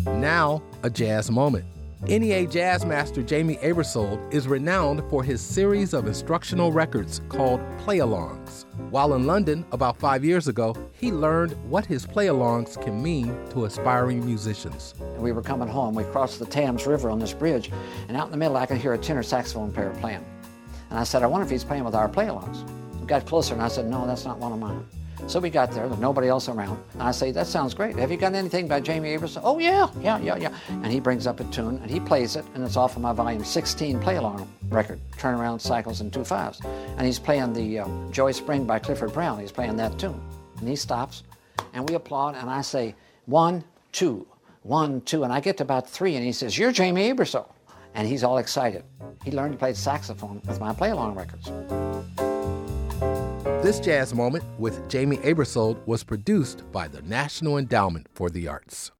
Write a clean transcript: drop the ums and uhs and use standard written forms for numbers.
Now, a jazz moment. NEA jazz master Jamie Aebersold is renowned for his series of instructional records called play-alongs. While in London about 5 years ago, he learned what his play-alongs can mean to aspiring musicians. We were coming home. We crossed the Thames River on this bridge, and out in the middle I could hear a tenor saxophone player playing. And I said, I wonder if he's playing with our play-alongs. We got closer, and I said, no, that's not one of mine. So we got there nobody else around. And I say, that sounds great. Have you got anything by Jamie Aebersold? Oh, yeah. And he brings up a tune, and he plays it, and it's off of my volume 16 play-along record, Turnaround Cycles in 2/5. And he's playing the Joy Spring by Clifford Brown. He's playing that tune. And he stops, and we applaud, and I say, 1, 2, 1, 2. And I get to about 3, and he says, you're Jamie Aebersold. And he's all excited. He learned to play saxophone with my play-along records. This jazz moment with Jamie Aebersold was produced by the National Endowment for the Arts.